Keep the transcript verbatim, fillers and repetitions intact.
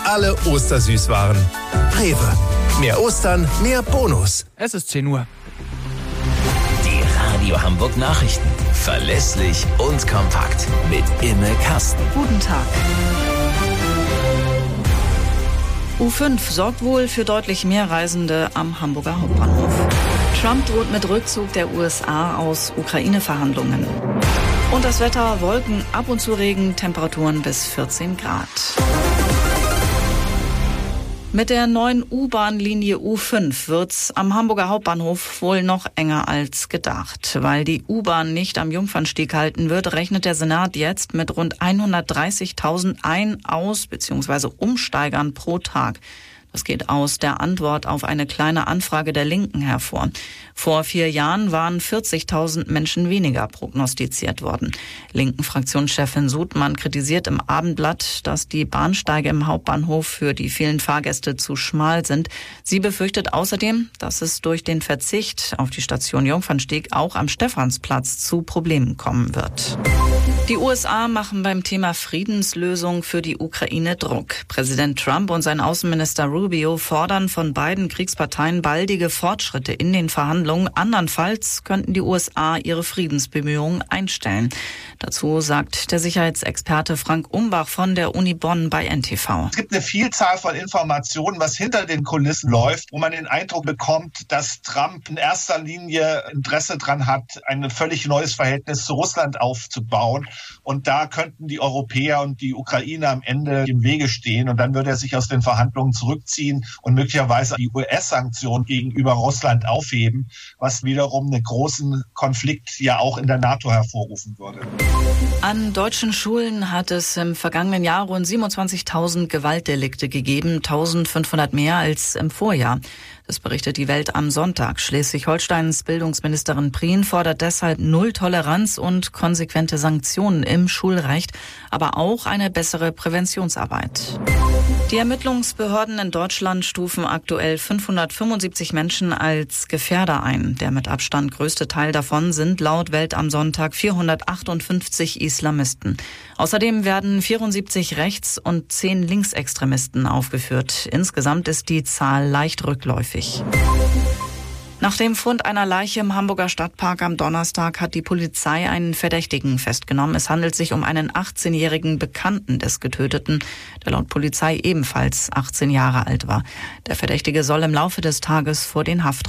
alle Ostersüßwaren. Rewe. Mehr Ostern, mehr Bonus. Es ist zehn Uhr. Die Radio Hamburg Nachrichten. Verlässlich und kompakt. Mit Imme Kasten. Guten Tag. U fünf sorgt wohl für deutlich mehr Reisende am Hamburger Hauptbahnhof. Trump droht mit Rückzug der U S A aus Ukraine-Verhandlungen. Und das Wetter: Wolken, ab und zu Regen, Temperaturen bis vierzehn Grad. Mit der neuen U-Bahn-Linie U fünf wird's am Hamburger Hauptbahnhof wohl noch enger als gedacht. Weil die U-Bahn nicht am Jungfernstieg halten wird, rechnet der Senat jetzt mit rund hundertdreißigtausend Ein-, Aus- bzw. Umsteigern pro Tag. Das geht aus der Antwort auf eine kleine Anfrage der Linken hervor. Vor vier Jahren waren vierzigtausend Menschen weniger prognostiziert worden. Linken-Fraktionschefin Sudmann kritisiert im Abendblatt, dass die Bahnsteige im Hauptbahnhof für die vielen Fahrgäste zu schmal sind. Sie befürchtet außerdem, dass es durch den Verzicht auf die Station Jungfernstieg auch am Stephansplatz zu Problemen kommen wird. Die U S A machen beim Thema Friedenslösung für die Ukraine Druck. Präsident Trump und sein Außenminister Rubio fordern von beiden Kriegsparteien baldige Fortschritte in den Verhandlungen. Andernfalls könnten die U S A ihre Friedensbemühungen einstellen. Dazu sagt der Sicherheitsexperte Frank Umbach von der Uni Bonn bei N T V. Es gibt eine Vielzahl von Informationen, was hinter den Kulissen läuft, wo man den Eindruck bekommt, dass Trump in erster Linie Interesse daran hat, ein völlig neues Verhältnis zu Russland aufzubauen. Und da könnten die Europäer und die Ukraine am Ende im Wege stehen. Und dann würde er sich aus den Verhandlungen zurückziehen und möglicherweise die U S-Sanktionen gegenüber Russland aufheben, was wiederum einen großen Konflikt ja auch in der NATO hervorrufen würde. An deutschen Schulen hat es im vergangenen Jahr rund siebenundzwanzigtausend Gewaltdelikte gegeben, eintausendfünfhundert mehr als im Vorjahr. Das berichtet die Welt am Sonntag. Schleswig-Holsteins Bildungsministerin Prien fordert deshalb Null Toleranz und konsequente Sanktionen im Schulrecht, aber auch eine bessere Präventionsarbeit. Die Ermittlungsbehörden in Deutschland stufen aktuell fünfhundertfünfundsiebzig Menschen als Gefährder ein. Der mit Abstand größte Teil davon sind laut Welt am Sonntag vierhundertachtundfünfzig Islamisten. Außerdem werden vierundsiebzig Rechts- und zehn Linksextremisten aufgeführt. Insgesamt ist die Zahl leicht rückläufig. Nach dem Fund einer Leiche im Hamburger Stadtpark am Donnerstag hat die Polizei einen Verdächtigen festgenommen. Es handelt sich um einen achtzehnjährigen Bekannten des Getöteten, der laut Polizei ebenfalls achtzehn Jahre alt war. Der Verdächtige soll im Laufe des Tages vor den Haft